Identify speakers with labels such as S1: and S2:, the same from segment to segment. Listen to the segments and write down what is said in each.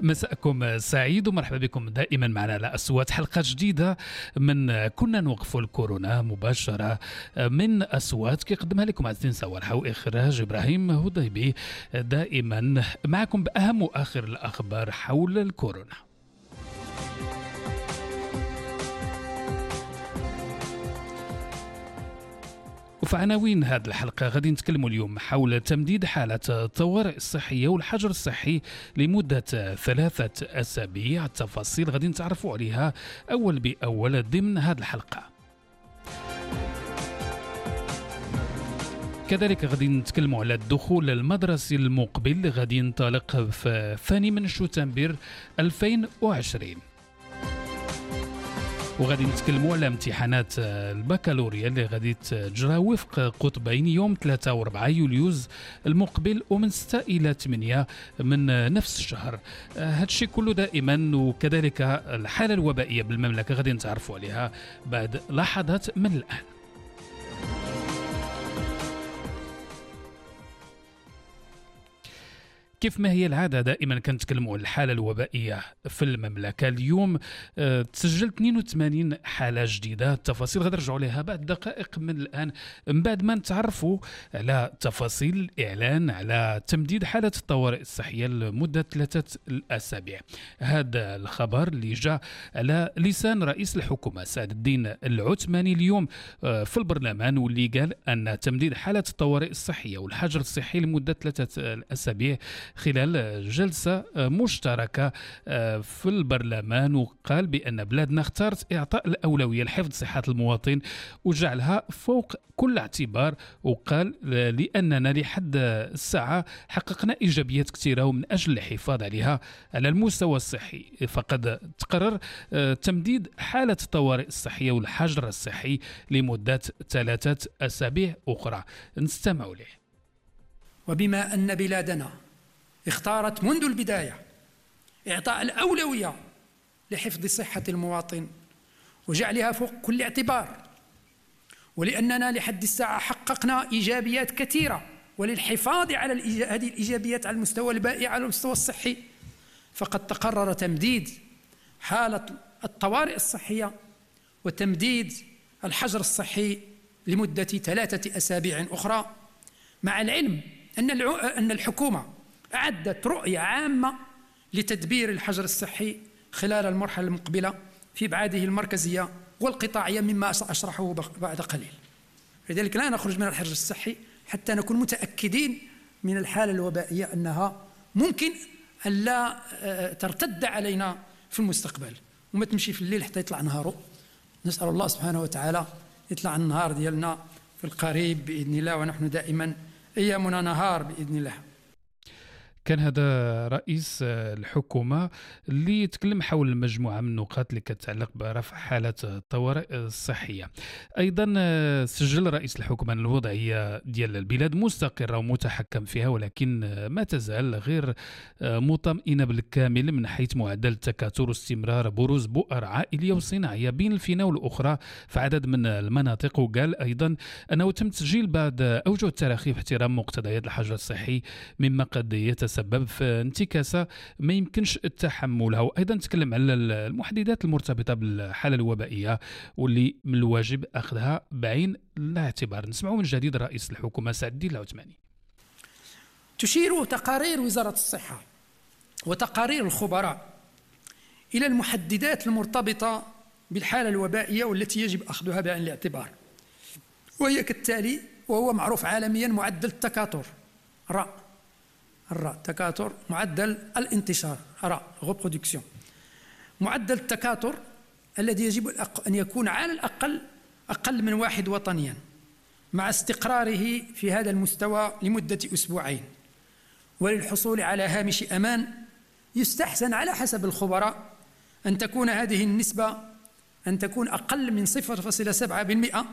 S1: مساءكم سعيد ومرحبا بكم دائما معنا على أصوات، حلقة جديدة من كنا نوقف الكورونا مباشرة من أصوات كيقدمها لكم عزيزين صوالحة وإخراج إبراهيم هديبي، دائما معكم بأهم وآخر الأخبار حول الكورونا. وفي عناوين هذه الحلقة غادي نتكلموا اليوم حول تمديد حالة الطوارئ الصحية والحجر الصحي لمدة 3 أسابيع. التفاصيل غادي نتعرفوا عليها أول بأول ضمن هذه الحلقة. كذلك غادي نتكلموا على الدخول المدرسي المقبل اللي غادي ينطلق في 2 شتنبر 2020. وغادي نتكلموا على امتحانات البكالوريا اللي غادي تجرى وفق قطبين يوم 3 و 4 يوليوز المقبل ومن 6 إلى 8 من نفس الشهر. هذا الشيء كله دائما، وكذلك الحالة الوبائية بالمملكة غادي نتعرفوا عليها بعد لحظات من الآن. كيف ما هي العادة دائما كنتكلموا على الحالة الوبائية في المملكة. اليوم تسجل 82 حالة جديدة. التفاصيل غادي نرجعوا لها بعد دقائق من الآن، من بعد ما نتعرفوا على تفاصيل الإعلان على تمديد حالة الطوارئ الصحية لمدة 3 أسابيع. هذا الخبر اللي جاء على لسان رئيس الحكومة سعد الدين العثماني اليوم في البرلمان، واللي قال أن تمديد حالة الطوارئ الصحية والحجر الصحي لمدة 3 أسابيع خلال جلسة مشتركة في البرلمان، وقال بأن بلادنا اختارت إعطاء الأولوية لحفظ صحة المواطن وجعلها فوق كل اعتبار. وقال لأننا لحد الساعة حققنا إيجابيات كثيرة ومن أجل الحفاظ عليها على المستوى الصحي فقد تقرر تمديد حالة الطوارئ الصحية والحجر الصحي لمدة 3 أسابيع أخرى. نستمع له.
S2: وبما أن بلادنا اختارت منذ البداية إعطاء الأولوية لحفظ صحة المواطن وجعلها فوق كل اعتبار، ولأننا لحد الساعة حققنا إيجابيات كثيرة وللحفاظ على هذه الإيجابيات على المستوى البائع على المستوى الصحي، فقد تقرر تمديد حالة الطوارئ الصحية وتمديد الحجر الصحي لمدة 3 أسابيع أخرى، مع العلم أن الحكومة أعدت رؤية عامة لتدبير الحجر الصحي خلال المرحلة المقبلة في أبعاده المركزية والقطاعية مما أشرحه بعد قليل. لذلك لا نخرج من الحجر الصحي حتى نكون متأكدين من الحالة الوبائية أنها ممكن أن لا ترتد علينا في المستقبل وما تمشي في الليل حتى يطلع نهاره. نسأل الله سبحانه وتعالى يطلع النهار ديالنا في القريب بإذن الله، ونحن دائما أيامنا نهار بإذن الله.
S1: كان هذا رئيس الحكومة اللي يتكلم حول مجموعة من النقاط اللي كتعلق برفع حالة الطوارئ الصحية. أيضا سجل رئيس الحكومة الوضعية ديال البلاد مستقرة ومتحكم فيها، ولكن ما تزال غير مطمئنة بالكامل من حيث معدل التكاثر واستمرار بروز بؤر عائلية وصناعية بين الفينة والأخرى في عدد من المناطق. وقال أيضا أنه تم تسجيل بعض أوجه التراخي في احترام مقتضيات الحجر الصحي مما قد يتسبب في انتكاسة ما يمكنش تحملها. وأيضا تكلم على المحددات المرتبطة بالحالة الوبائية واللي من الواجب أخذها بعين الاعتبار. نسمعوا من جديد رئيس الحكومة سعد الدين العثماني.
S2: تشير تقارير وزارة الصحة وتقارير الخبراء إلى المحددات المرتبطة بالحالة الوبائية والتي يجب أخذها بعين الاعتبار، وهي كالتالي، وهو معروف عالميا: معدل التكاثر الراء تكاثر، معدل الانتشار reproduction، معدل التكاثر الذي يجب أن يكون على الأقل أقل من 1 وطنيا مع استقراره في هذا المستوى لمدة 2 أسبوع، وللحصول على هامش أمان يستحسن على حسب الخبراء أن تكون هذه النسبة أقل من 0.7%،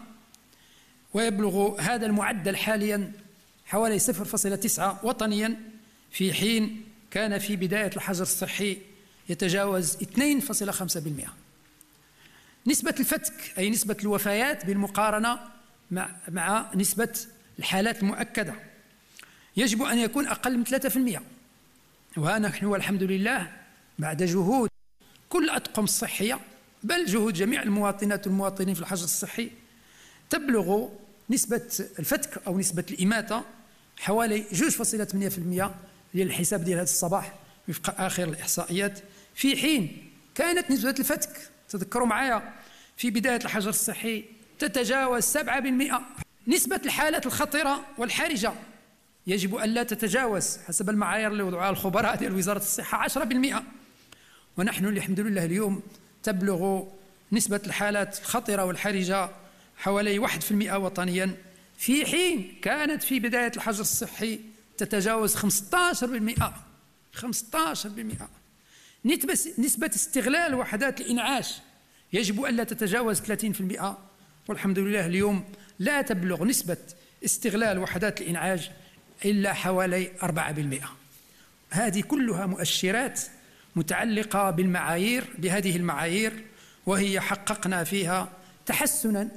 S2: ويبلغ هذا المعدل حاليا حوالي 0.9 وطنيا، في حين كان في بداية الحجر الصحي يتجاوز 2.5%. نسبة الفتك أي نسبة الوفيات بالمقارنة مع نسبة الحالات المؤكدة يجب أن يكون أقل من 3%، ونحن والحمد لله بعد جهود كل الأطقم الصحية بل جهود جميع المواطنات والمواطنين في الحجر الصحي، تبلغ نسبة الفتك أو نسبة الإماتة حوالي 2.8% للحساب ديال هذا الصباح وفق آخر الإحصائيات، في حين كانت نسبة الفتك تذكروا معايا في بداية الحجر الصحي تتجاوز 7%. نسبة الحالات الخطرة والحرجة يجب أن لا تتجاوز حسب المعايير اللي وضعها الخبراء ديال وزارة الصحة 10%، ونحن الحمد لله اليوم تبلغ نسبة الحالات الخطرة والحرجة حوالي 1% وطنيا، في حين كانت في بداية الحجر الصحي تتجاوز 15%. 15%. نسبة استغلال وحدات الإنعاش يجب أن لا تتجاوز 30%، والحمد لله اليوم لا تبلغ نسبة استغلال وحدات الإنعاش إلا حوالي 4%. هذه كلها مؤشرات متعلقة بالمعايير، بهذه المعايير، وهي حققنا فيها تحسنا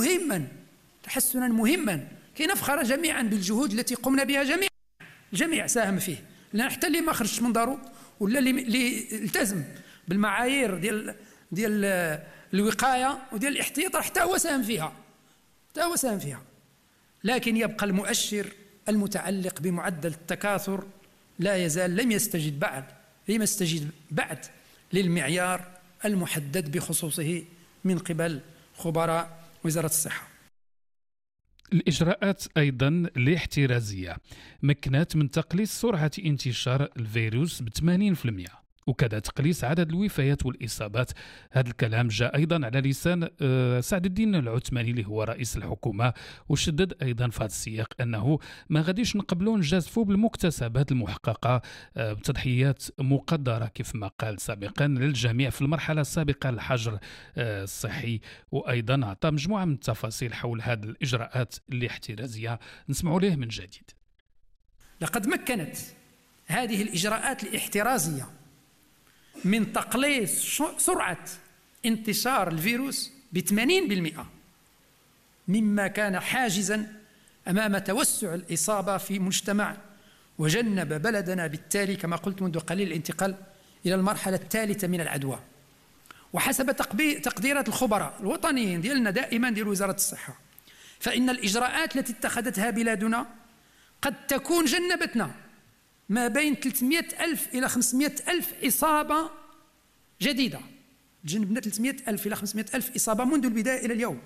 S2: مهما كي نفخر جميعا بالجهود التي قمنا بها. الجميع ساهم فيه، لأن حتى اللي ما خرجش من دارو ولا اللي التزم بالمعايير ديال الوقاية وديال الاحتياط حتى هو ساهم فيها. لكن يبقى المؤشر المتعلق بمعدل التكاثر لا يزال لم يستجد بعد للمعيار المحدد بخصوصه من قبل خبراء وزارة الصحة.
S1: الإجراءات أيضا الاحترازية مكنت من تقليص سرعة انتشار الفيروس ب80%، وكذا تقليص عدد الوفيات والإصابات. هذا الكلام جاء أيضا على لسان سعد الدين العثماني اللي هو رئيس الحكومة، وشدد أيضا في هذا السياق أنه ما غاديش نقبلوا نجازفوا بالمكتسبات المحققة بتضحيات مقدرة كيف ما قال سابقا للجميع في المرحلة السابقة للحجر الصحي. وأيضا أعطى مجموعة من التفاصيل حول هذه الإجراءات الاحترازية، نسمعوا له من جديد.
S2: لقد مكنت هذه الإجراءات الاحترازية من تقليص سرعة انتشار الفيروس ب80%، مما كان حاجزا أمام توسع الإصابة في المجتمع، وجنب بلدنا بالتالي كما قلت منذ قليل الانتقال إلى المرحلة الثالثة من العدوى. وحسب تقديرات الخبراء الوطنيين ديالنا دائما ديال وزارة الصحة، فإن الإجراءات التي اتخذتها بلادنا قد تكون جنبتنا ما بين 300,000 إلى 500,000 إصابة جديدة. جنبنا 300,000 إلى 500,000 إصابة منذ البداية إلى اليوم،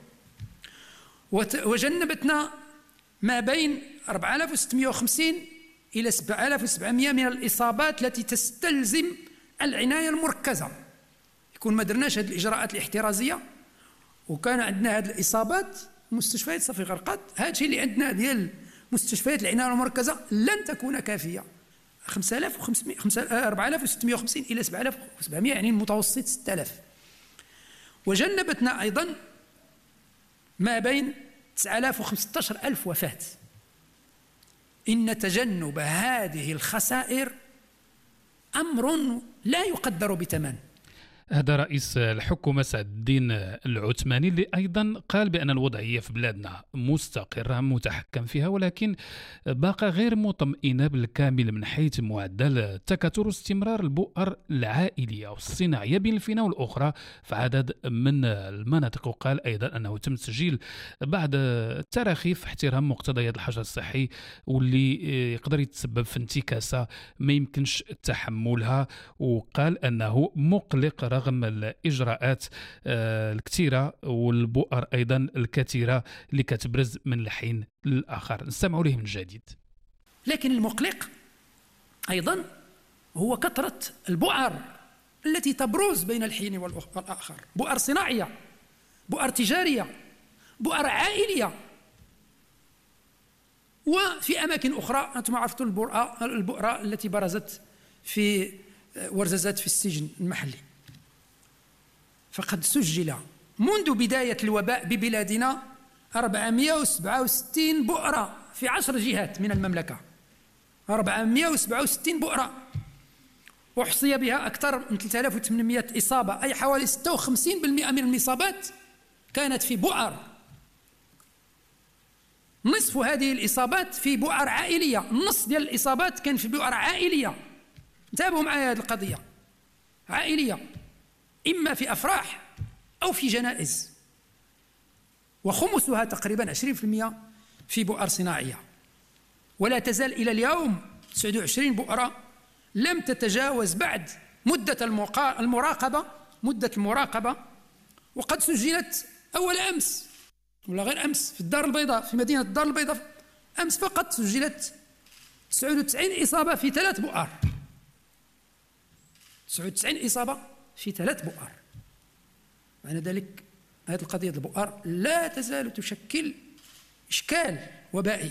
S2: وجنبتنا ما بين 4650 إلى 7700 من الإصابات التي تستلزم العناية المركزة. يكون ما درناش هذه الإجراءات الاحترازية وكان عندنا هذه الإصابات مستشفيات صافي غرقات. هذا الشيء اللي عندنا ديال مستشفيات العناية المركزة لن تكون كافية. 4650 إلى 7700 يعني المتوسط 6000. وجنبتنا أيضا ما بين 9000 و 15000 وفاة. إن تجنب هذه الخسائر أمر لا يقدر بثمن.
S1: هذا رئيس الحكومة سعد الدين العثماني اللي أيضا قال بأن الوضعية في بلادنا مستقرة متحكم فيها، ولكن باقى غير مطمئنة بالكامل من حيث معدل تكاثر واستمرار البؤر العائلية والصناعية بين الفينة والأخرى في عدد من المناطق. وقال أيضا أنه تم تسجيل بعض التراخي في احترام مقتضيات الحجر الصحي واللي يقدر يتسبب في انتكاسة ما يمكنش تحملها، وقال أنه مقلق رغم الإجراءات الكثيرة والبؤر أيضا الكثيرة اللي كتبرز من الحين للآخر. نستمعوا له من جديد.
S2: لكن المقلق أيضا هو كثرة البؤر التي تبرز بين الحين والآخر، بؤر صناعية، بؤر تجارية، بؤر عائلية. وفي أماكن أخرى أنتم عرفتوا البؤرة التي برزت في ورززات في السجن المحلي. فقد سجل منذ بداية الوباء ببلادنا 467 بؤرة في 10 جهات من المملكة. 467 بؤرة، وحصي بها أكثر من 3800 إصابة، أي حوالي 56% من الإصابات كانت في بؤر. نصف هذه الإصابات في بؤر عائلية، النصف ديال الإصابات كان في بؤر عائلية. انتبهوا معايا هذه القضية. عائلية، إما في أفراح أو في جنائز، وخمسها تقريبا 20% في بؤر صناعية. ولا تزال إلى اليوم 29 بؤرة لم تتجاوز بعد مدة المراقبة، وقد سجلت أول أمس ولا غير أمس في الدار البيضاء، في مدينة الدار البيضاء أمس فقط سجلت 99 إصابة في 3 بؤر. 99 إصابة في 3 بؤر. معنى ذلك هذه القضية البؤر لا تزال تشكل إشكال وبائي.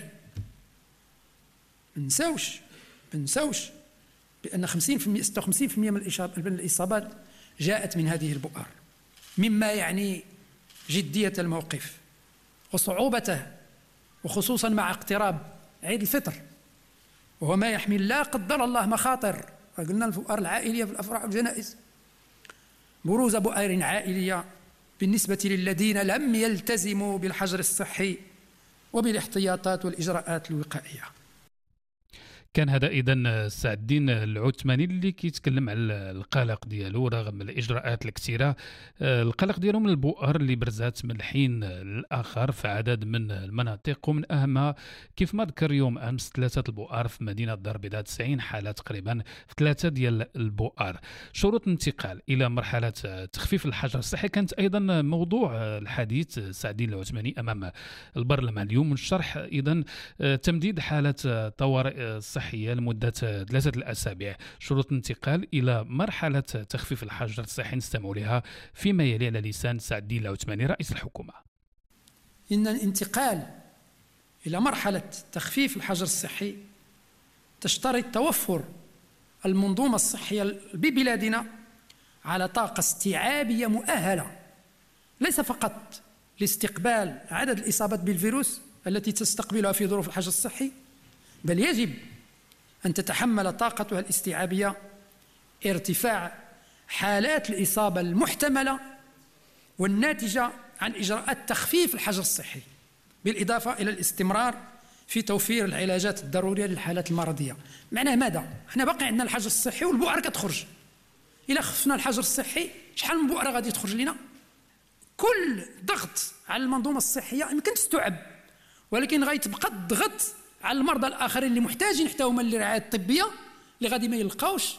S2: بنساوش بأن 56% من الإصابات جاءت من هذه البؤر، مما يعني جدية الموقف وصعوبته، وخصوصا مع اقتراب عيد الفطر، وهو ما يحمل لا قدر الله مخاطر. قلنا البؤر العائلية في الأفراح والجنائز، بروز بؤر عائلية بالنسبة للذين لم يلتزموا بالحجر الصحي وبالاحتياطات والإجراءات الوقائية.
S1: كان هذا إذن سعد الدين العثماني اللي كيتكلم على القلق ديالو رغم الإجراءات الكثيرة، القلق ديالو من البؤر اللي برزات من الحين الآخر في عدد من المناطق، ومن أهمها كيف ما ذكر يوم أمس 3 البؤر في مدينة الدار البيضاء، 90 حالة تقريبا في 3 ديال البؤر. شروط الانتقال إلى مرحلة تخفيف الحجر الصحي كانت أيضا موضوع الحديث سعد الدين العثماني أمام البرلمان اليوم، من الشرح إذن تمديد حالة طوارئ صحية لمدة 3 الأسابيع. شروط الانتقال إلى مرحلة تخفيف الحجر الصحي نستمع لها فيما يلي على لسان سعد الدين العثماني رئيس الحكومة.
S2: إن الانتقال إلى مرحلة تخفيف الحجر الصحي تشترط توفر المنظومة الصحية ببلادنا على طاقة استيعابية مؤهلة، ليس فقط لاستقبال عدد الإصابات بالفيروس التي تستقبلها في ظروف الحجر الصحي، بل يجب أن تتحمل طاقتها الاستيعابية ارتفاع حالات الإصابة المحتملة والناتجة عن إجراءات تخفيف الحجر الصحي، بالإضافة إلى الاستمرار في توفير العلاجات الضرورية للحالات المرضية. معناه ماذا؟ احنا باقي عندنا الحجر الصحي والبؤر كتخرج. إلا خفنا الحجر الصحي شحال من بؤرة غادي تخرج لنا؟ كل ضغط على المنظومة الصحية يمكن تستوعب، ولكن غيتبقى الضغط على المرضى الآخرين اللي محتاجين حتى هما للرعاية الطبية، اللي غادي ما يلقاوش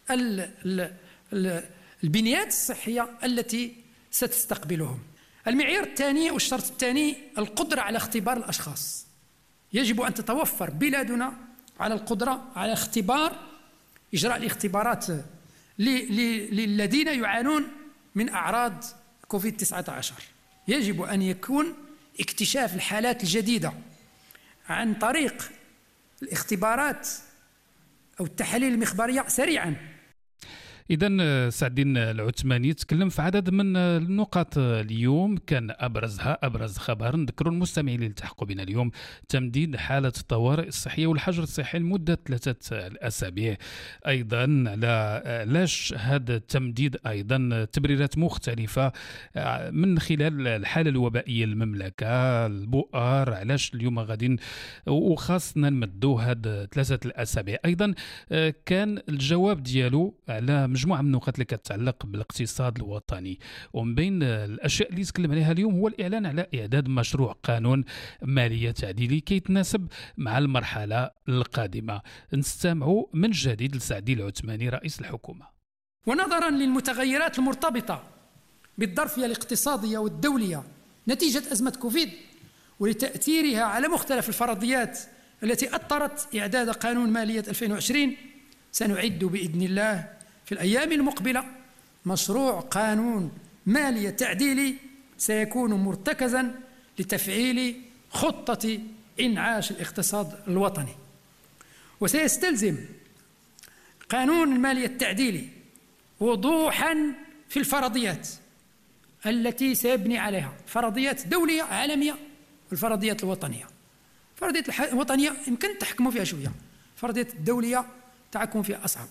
S2: البنيات الصحية التي ستستقبلهم. المعيار الثاني والشرط الثاني القدرة على اختبار الأشخاص. يجب أن تتوفر بلادنا على القدرة على إجراء الاختبارات للذين يعانون من أعراض كوفيد-19. يجب أن يكون اكتشاف الحالات الجديدة عن طريق الاختبارات أو التحاليل المخبرية سريعاً.
S1: إذن سعد الدين العثماني تكلم في عدد من النقاط اليوم، كان أبرز خبر نذكروا المستمعين اللي التحقوا بنا اليوم: تمديد حالة الطوارئ الصحية والحجر الصحي لمدة 3 الأسابيع. أيضا علاش هذا التمديد؟ أيضا تبريرات مختلفة من خلال الحالة الوبائية المملكة، البؤر، علاش اليوم غادي وخاصنا نمدوا هاد 3 الأسابيع. أيضا كان الجواب ديالو على مجموعة من النقاط اللي كتتعلق بالاقتصاد الوطني، ومن بين الأشياء اللي يتكلم عليها اليوم هو الإعلان على إعداد مشروع قانون مالية تعديلي كيتناسب مع المرحلة القادمة. نستمعوا من جديد لسعد الدين العثماني رئيس الحكومة.
S2: ونظرا للمتغيرات المرتبطة بالظرفية الاقتصادية والدولية نتيجة أزمة كوفيد، ولتأثيرها على مختلف الفرضيات التي أطرت إعداد قانون مالية 2020، سنعد بإذن الله في الأيام المقبلة مشروع قانون مالية تعديلي سيكون مرتكزا لتفعيل خطة إنعاش الاقتصاد الوطني. وسيستلزم قانون المالية التعديلي وضوحا في الفرضيات التي سيبني عليها، فرضيات دولية عالمية والفرضيات الوطنية. الفرضيات الوطنية يمكن تحكموا فيها شوية، الفرضيات الدولية تحكم فيها أصعب.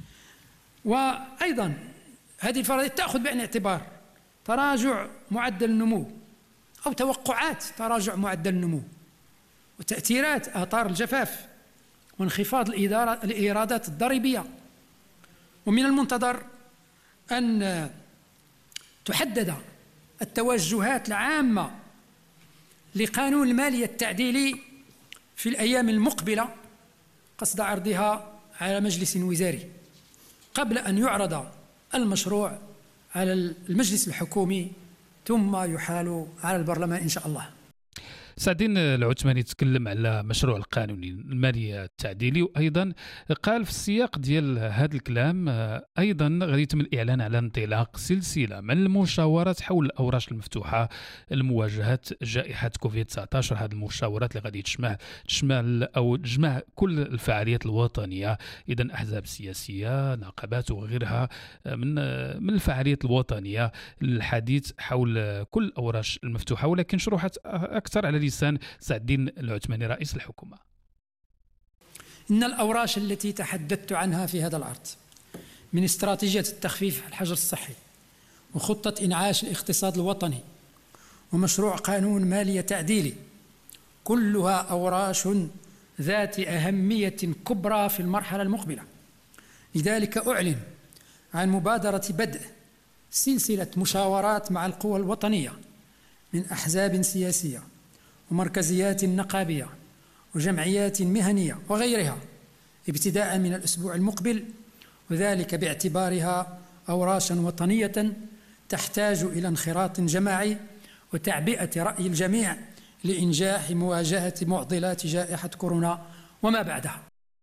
S2: وأيضا هذه الفرضيات تأخذ بعين الاعتبار تراجع معدل النمو أو توقعات تراجع معدل النمو، وتأثيرات آثار الجفاف، وانخفاض الإيرادات الضريبية. ومن المنتظر أن تحدد التوجهات العامة لقانون المالية التعديلي في الأيام المقبلة قصد عرضها على مجلس وزاري قبل أن يعرض المشروع على المجلس الحكومي ثم يحال على البرلمان إن شاء الله.
S1: سعدين العثماني تكلم على مشروع القانون المالية التعديلي، وأيضا قال في السياق ديال هذا الكلام أيضا غادي يتم الإعلان على انطلاق سلسلة من المشاورات حول الأوراش المفتوحة لمواجهة جائحة كوفيد-19. هذه المشاورات اللي غادي تجمع كل الفعاليات الوطنية، إذا أحزاب سياسية، نقابات وغيرها من الفعاليات الوطنية للحديث حول كل الأوراش المفتوحة، ولكن شروحات أكثر على لسان سعد الدين العثماني رئيس الحكومة.
S2: إن الأوراش التي تحدثت عنها في هذا العرض من استراتيجية التخفيف الحجر الصحي وخطة إنعاش الاقتصاد الوطني ومشروع قانون مالية تعديلي كلها أوراش ذات أهمية كبرى في المرحلة المقبلة. لذلك أعلن عن مبادرة بدء سلسلة مشاورات مع القوى الوطنية من أحزاب سياسية ومركزيات نقابية وجمعيات مهنية وغيرها ابتداء من الأسبوع المقبل، وذلك باعتبارها أوراشا وطنية تحتاج إلى انخراط جماعي وتعبئة رأي الجميع لإنجاح مواجهة معضلات جائحة كورونا وما بعدها.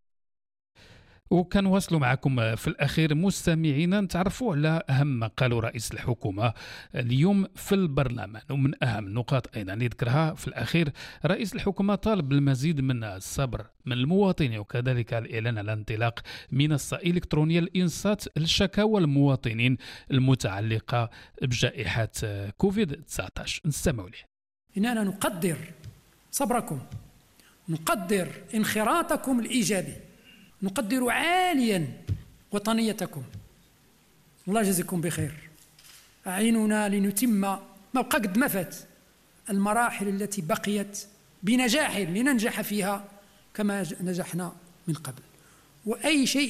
S1: وكنواصلوا معكم في الأخير مستمعينا نتعرفوا على أهم ما قالوا رئيس الحكومة اليوم في البرلمان، ومن أهم النقاط أيضا يذكرها في الأخير رئيس الحكومة طالب بالمزيد من الصبر من المواطنين، وكذلك الإعلان على انطلاق منصة إلكترونية لإنصات الشكاوى المواطنين المتعلقة بجائحة كوفيد-19. نستمعوا له.
S2: إننا نقدر صبركم، نقدر انخراطكم الإيجابي، نقدر عاليا وطنيتكم. الله يجزيكم بخير. أعيننا لنتم ما قد ما فات المراحل التي بقيت بنجاح لننجح فيها كما نجحنا من قبل. وأي شيء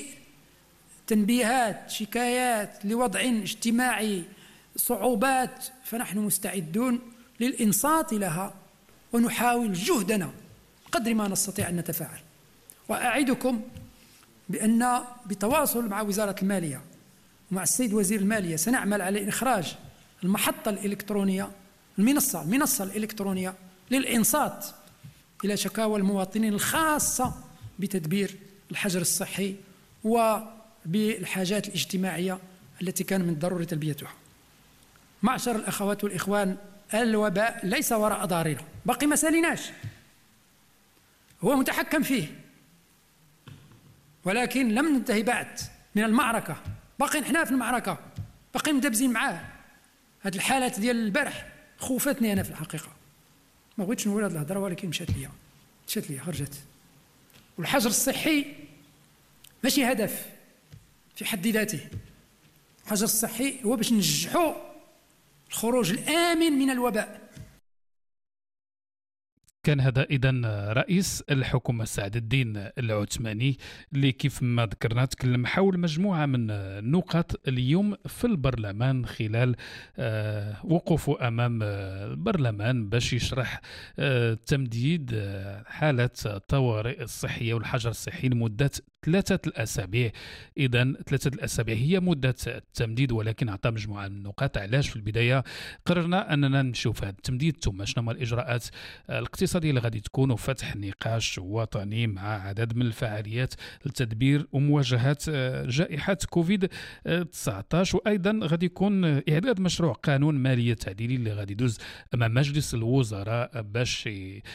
S2: تنبيهات شكايات لوضع اجتماعي صعوبات فنحن مستعدون للإنصات لها ونحاول جهدنا قدر ما نستطيع أن نتفاعل. وأعدكم بأن بتواصل مع وزارة المالية ومع السيد وزير المالية سنعمل على إخراج المحطة الإلكترونية المنصة الإلكترونية للإنصات إلى شكاوى المواطنين الخاصة بتدبير الحجر الصحي وبالحاجات الاجتماعية التي كان من الضروري تلبيتها. معشر الأخوات والإخوان، الوباء ليس وراء ظهرنا، باقي ما ساليناش، هو متحكم فيه، ولكن لم ننتهي بعد من المعركة، باقي نحنا في المعركة، باقي مدبزين معاه. هاد الحالات ديال البارح خوفتني أنا في الحقيقة، ما بغيتش نقول هاد الهضرة ولكن مشات ليا خرجت. والحجر الصحي ماشي هدف في حد ذاته، الحجر الصحي هو باش ننجحوا الخروج الآمن من الوباء.
S1: كان هذا إذن رئيس الحكومة سعد الدين العثماني اللي كيف ما ذكرنا تكلم حول مجموعة من النقاط اليوم في البرلمان خلال وقوفه أمام البرلمان باش يشرح تمديد حالة الطوارئ الصحية والحجر الصحي لمدة 3 أسابيع. إذن 3 أسابيع هي مدة التمديد، ولكن أعطى مجموعة من النقاط. علاش في البداية قررنا أننا نشوف هذا التمديد ثم شنو هما الإجراءات الاقتصادية اللي غادي تكون، وفتح نقاش وطني مع عدد من الفعاليات لتدبير ومواجهة جائحة كوفيد-19. وأيضا غادي يكون إعداد مشروع قانون مالية تعديلي اللي غادي يدوز أمام مجلس الوزراء باش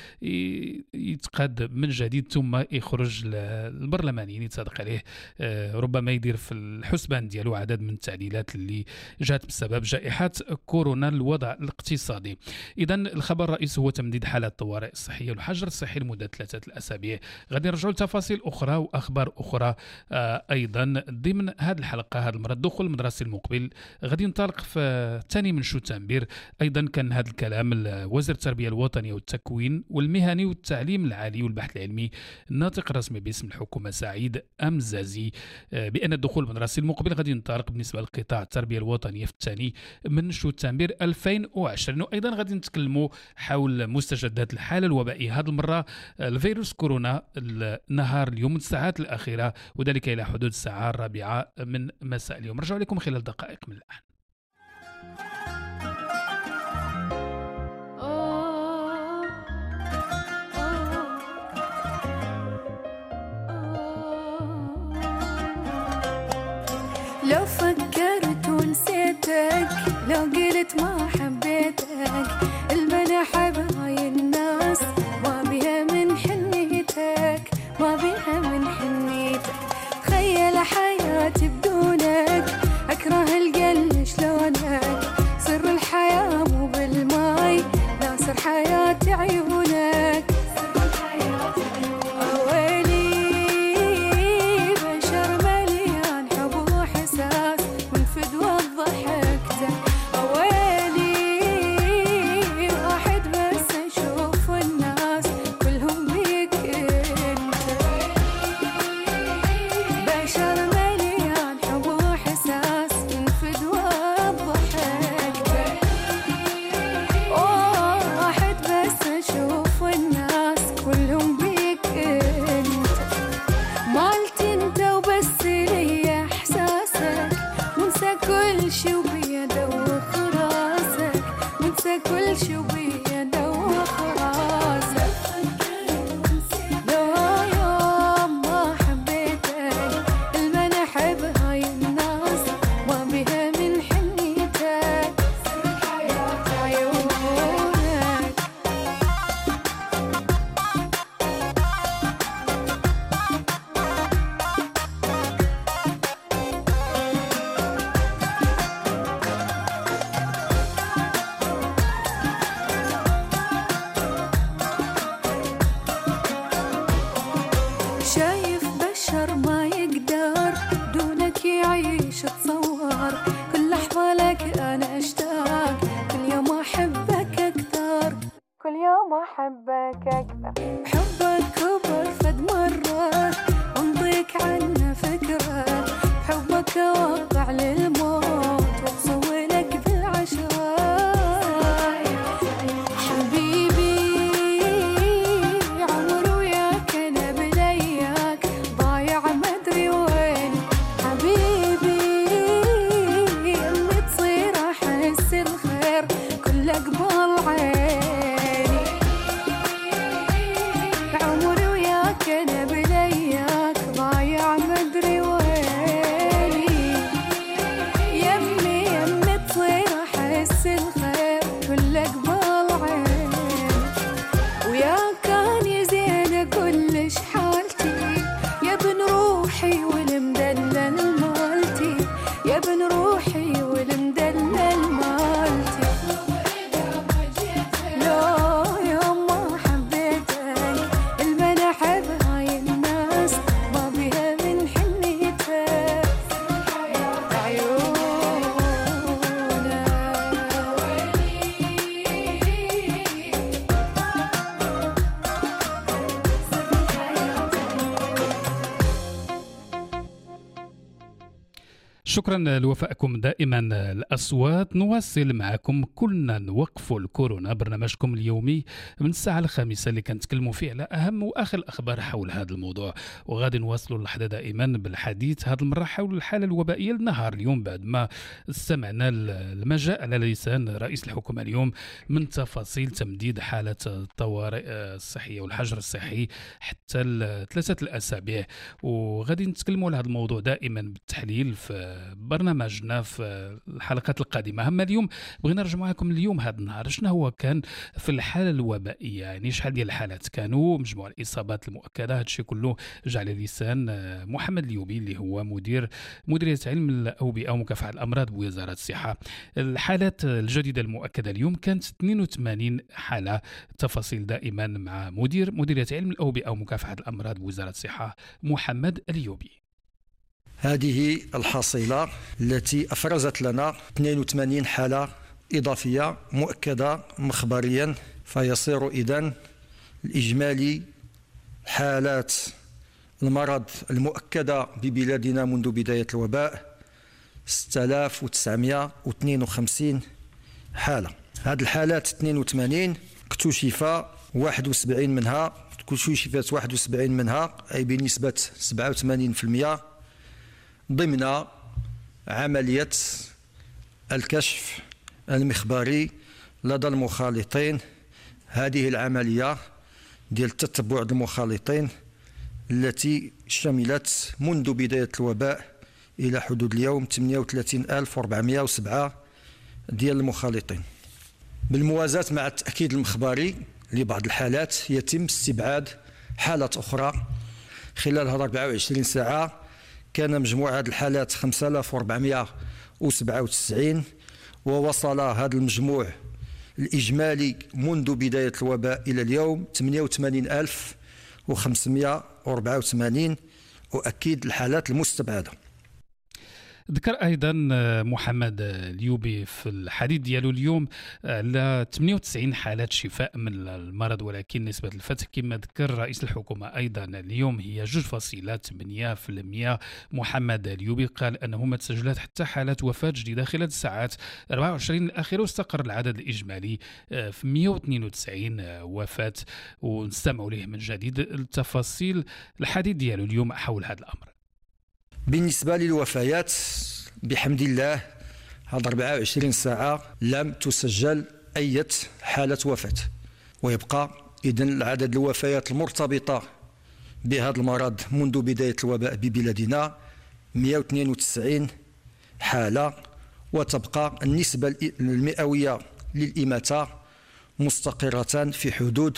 S1: يتقاد من جديد ثم يخرج للبرلمانيين يتصادق عليه، ربما يدير في الحسبان ديالو عدد من التعديلات اللي جات بسبب جائحة كورونا الوضع الاقتصادي. إذن الخبر الرئيسي هو تمديد حالة الطوارئ الصحية والحجر الصحي لمدة 3 أسابيع. غادي نرجعوا لتفاصيل أخرى وأخبار أخرى أيضا ضمن هذه الحلقة. هذا المرة الدخول المدرسي المقبل غادي ينطلق في الثاني من شتنبر. أيضا كان هذا الكلام وزير التربية الوطنية والتكوين والمهني والتعليم العالي والبحث العلمي الناطق الرسمي باسم الحكومة سعيد وليد أمزازي بأن الدخول المدرسي المقبل غادي ينطلق بالنسبة لقطاع التربية الوطنية في الثاني من شتنبر 2020. وأيضا غادي نتكلموا حول مستجدات الحالة الوبائية، هذه المرة الفيروس كورونا نهار اليوم الساعات الأخيرة، وذلك إلى حدود الساعة 4 من مساء اليوم. نرجع لكم خلال دقائق من الآن.
S3: لو فكرت ونسيتك، لو قلت ما حبيتك، البلا حب هاي الناس ما بيها من حنيتك، ما بيها من حنيتك. تخيل حياتي بدونك، أكره القل شلونك، سر الحياة مو بالماي، لا سر حياتي عيونك. كل شي بيده وخراسك، لو يوم ما حبيتك، المنى حب هاي الناس ما بها من حنيتك، حياة عيونك. شايف بشر ما يقدر دونك يعيش، تصور كل لحظة لك أنا أشتاق، كل يوم أحبك أكثر، كل يوم أحبك أكثر. حبك كبر فد مرة وانطيك عنه فكرة، حبك وقع للموت وبصولك بالعشرة.
S1: شكرا لوفائكم دائما الأصوات. نواصل معكم كلنا نوقف الكورونا، برنامجكم اليومي من الساعة 5 اللي كنتكلموا فيه على أهم وآخر الأخبار حول هذا الموضوع، وغادي نواصلوا اللحظة دائما بالحديث هذه المرة حول الحالة الوبائية لنهار اليوم، بعد ما استمعنا المجاء على لسان رئيس الحكومة اليوم من تفاصيل تمديد حالة الطوارئ الصحية والحجر الصحي حتى 3 الأسابيع. وغادي نتكلموا على هذا الموضوع دائما بالتحليل في برنامجنا في الحلقات القادمة. أما اليوم بغينا نرجع معكم اليوم هذا النهار شنو هو كان في الحالة الوبائية، يعني شحال ديال الحالات كانوا، مجموع الإصابات المؤكدة، هذا الشيء كله جا على لسان محمد اليوبي اللي هو مديرية علم الأوبئة ومكافحة الأمراض بوزارة الصحة. الحالات الجديدة المؤكدة اليوم كانت 82 حالة. تفاصيل دائما مع مديرية علم الأوبئة ومكافحة الأمراض بوزارة الصحة محمد اليوبي.
S4: هذه الحصيلة التي أفرزت لنا 82 حالة إضافية مؤكدة مخبريا، فيصير إذن الإجمالي حالات المرض المؤكدة ببلادنا منذ بداية الوباء 6952 حالة. هذه الحالات 82 اكتشفت 71 منها أي بنسبة 87% ضمن عملية الكشف المخبري لدى المخالطين. هذه العملية ديال تتبع المخالطين التي شملت منذ بداية الوباء إلى حدود اليوم 38407 ديال المخالطين. بالموازاة مع التأكيد المخبري لبعض الحالات يتم استبعاد حالات أخرى. خلال هذه 24 ساعة كان مجموع هذه الحالات 5497 ووصل هذا المجموع الإجمالي منذ بداية الوباء إلى اليوم 88584 أؤكد الحالات المستبعدة.
S1: ذكر ايضا محمد اليوبي في الحديث ديالو اليوم على 98 حالة شفاء من المرض، ولكن نسبة الفتح كما ذكر رئيس الحكومة ايضا اليوم هي 2.8%. محمد اليوبي قال انه ما تسجلت حتى حالات وفاة جديدة خلال الساعات 24 الاخيرة، واستقر العدد الاجمالي في 192 وفاة. ونستمع له من جديد التفاصيل الحديث ديالو اليوم حول هذا الامر.
S4: بالنسبة للوفيات بحمد الله هذه 24 ساعة لم تسجل أي حالة وفاة، ويبقى إذن عدد الوفيات المرتبطة بهذا المرض منذ بداية الوباء ببلادنا 192 حالة، وتبقى النسبة المئوية للإماتة مستقرة في حدود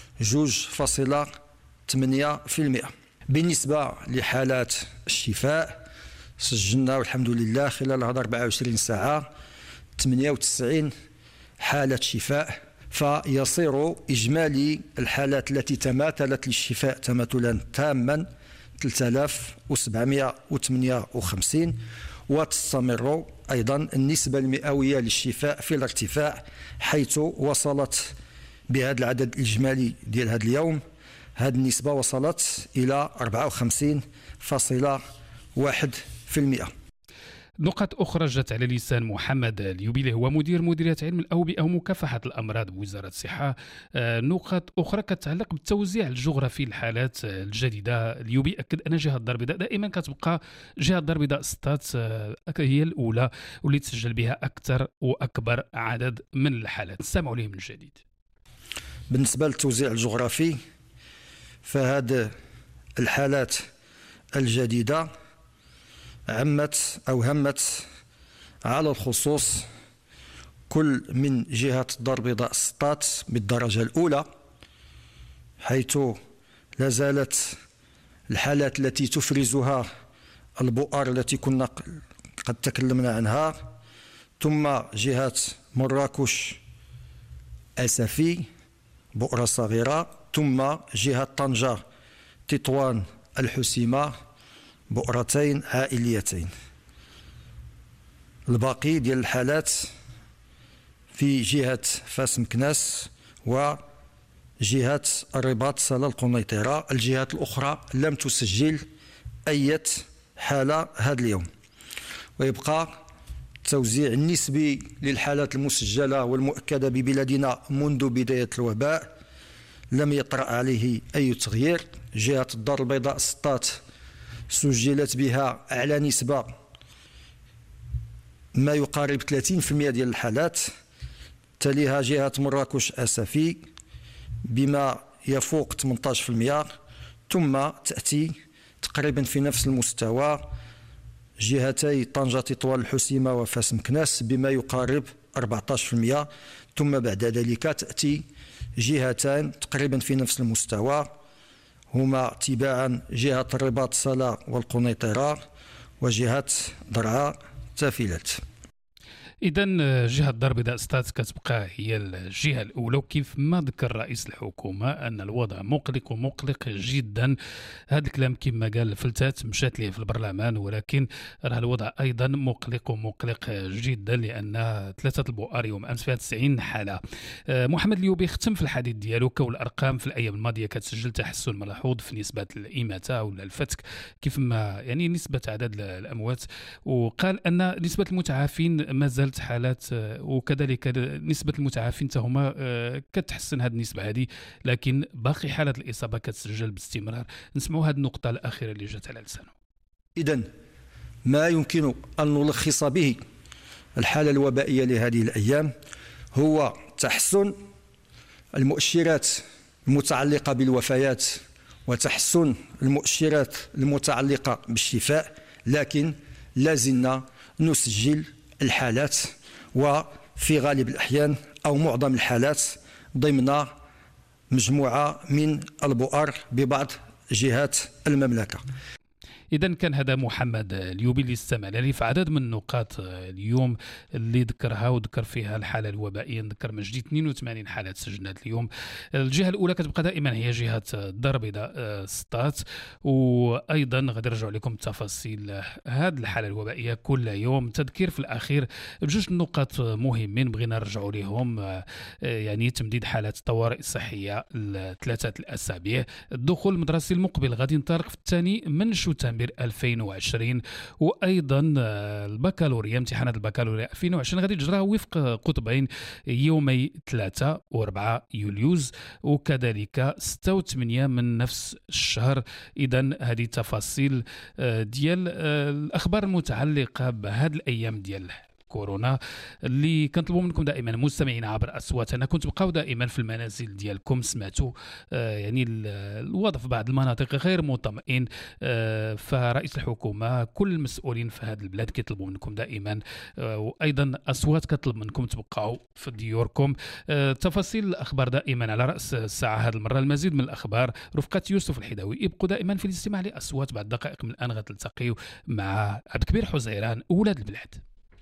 S4: 2.8%. بالنسبة لحالات الشفاء سجلنا والحمد لله خلال هذه 24 ساعة 98 حالة شفاء، فيصير إجمالي الحالات التي تماثلت للشفاء تماثلا تاما 3758، وتستمر أيضا النسبة المئوية للشفاء في الارتفاع، حيث وصلت بهذا العدد الإجمالي ديال هذا اليوم هذه النسبة وصلت إلى 54.1%.
S1: نقط أخرى جت على لسان محمد اليوبي هو مديرية علم الأوبئة ومكافحة الأمراض بوزارة الصحة. نقط أخرى كتعلق بالتوزيع الجغرافي للحالات الجديدة. اليوبي أكد أن جهة الدار البيضاء دائما كتبقى جهة الدار البيضاء سطات هي الأولى واللي تسجل بها أكثر وأكبر عدد من الحالات. نستمعوا ليه من جديد.
S4: بالنسبة للتوزيع الجغرافي فهذه الحالات الجديدة همت على الخصوص كل من جهة الدار البيضاء سطات بالدرجة الأولى، حيث لا زالت الحالات التي تفرزها البؤر التي كنا قد تكلمنا عنها، ثم جهة مراكش أسفي بؤرة صغيرة، ثم جهة طنجة تطوان الحسيمة بؤرتين عائليتين. الباقي ديال الحالات في جهة فاس مكناس وجهة الرباط صالة القنيطرة. الجهات الأخرى لم تسجل أي حالة هذا اليوم. ويبقى التوزيع النسبي للحالات المسجلة والمؤكدة ببلادنا منذ بداية الوباء لم يطرأ عليه أي تغيير. جهة الدار البيضاء سطات سجلت بها أعلى نسبة ما يقارب 30% ديال الحالات، تليها جهة مراكش أسفي بما يفوق 18%، ثم تأتي تقريبا في نفس المستوى جهتي طنجة تطوان الحسيمة وفاس مكناس بما يقارب 14%، ثم بعد ذلك تأتي جهتان تقريبا في نفس المستوى هما تباعا جهة الرباط صالة والقنيطرة وجهة درعا تافيلات.
S1: إذا جهة الدار البيضاء ستات كتبقى هي الجهة الأولى، وكيف ما ذكر رئيس الحكومة أن الوضع مقلق ومقلق جدا. هذا الكلام كما قال فلتات مشات ليه في البرلمان، ولكن راه الوضع أيضا مقلق ومقلق جدا، لأن 3 البؤر يوم أمس فيها 90 حالة. محمد اليوبي ختم في الحديث ديالو كون الأرقام في الأيام الماضية كتسجل تحسن ملحوظ في نسبة الإماتة ولا الفتك، كيف ما يعني نسبة عدد الأموات، وقال أن نسبة المتعافين ما زالت حالات، وكذلك نسبة المتعافين هما كتحسن هذه النسبة هذه، لكن باقي حالات الإصابة كتسجل باستمرار. نسمعوا هذه النقطة الأخيرة اللي جات على لسانه.
S4: إذن ما يمكن أن نلخص به الحالة الوبائية لهذه الأيام هو تحسن المؤشرات المتعلقة بالوفيات وتحسن المؤشرات المتعلقة بالشفاء، لكن لازلنا نسجل الحالات، وفي غالب الأحيان أو معظم الحالات ضمن مجموعة من البؤر ببعض جهات المملكة.
S1: إذا كان هذا محمد اليوبي اللي استمع لي في عدد من النقاط اليوم اللي ذكرها، وذكر فيها الحالة الوبائية. نذكر من جديد 82 حالة تسجلت اليوم. الجهة الأولى كتبقى دائما هي جهة الدار البيضاء ستات، وأيضا غادي نرجع لكم تفاصيل هذه الحالة الوبائية كل يوم. تذكير في الأخير بجوج نقاط مهمين بغينا نرجعوا لهم، يعني تمديد حالات الطوارئ الصحية ل3 الأسابيع. الدخول المدرسي المقبل غادي ينطلق في 2 من شتنبر 2020، وايضا البكالوريا، امتحانات البكالوريا 2020 غادي تجرى وفق قطبين يومي 3 و4 يوليوز، وكذلك 6 و8 من نفس الشهر. اذا هذه تفاصيل ديال الاخبار المتعلقه بهذه الايام ديال كورونا اللي كنطلبوا منكم دائما مستمعين عبر اصواتنا كنتوا تبقاو دائما في المنازل ديالكم. سمعتوا يعني الوضع في بعض المناطق غير مطمئن، فرئيس الحكومه كل المسؤولين في هذه البلاد كيطلبوا منكم دائما، وايضا اصوات كتطلب منكم تبقاو في ديوركم. تفاصيل الاخبار دائما على راس الساعه. هذه المره المزيد من الاخبار رفقه يوسف الحداوي. ابقوا دائما في الاستماع لاصوات. بعد دقائق من الان غتلتقيوا مع عبد الكبير حزيران، اولاد البلاد.